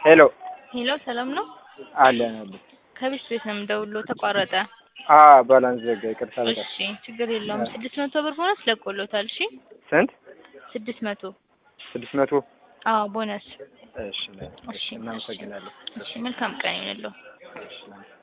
ሄሎ ሄሎ ሰላም ነው አለን አለ ከቤት ቤት ነው የምደውለው ተቋረጠ ባላንስ ዘጋ ይቅርታ በጣም እሺ ችግር የለውም 600 ብር ቦነስ ለቆሎታል እሺ ስንት 600 ቦነስ እሺ እናመሰግናለን እሺ መልካም ቀን ይሁንልዎ እሺ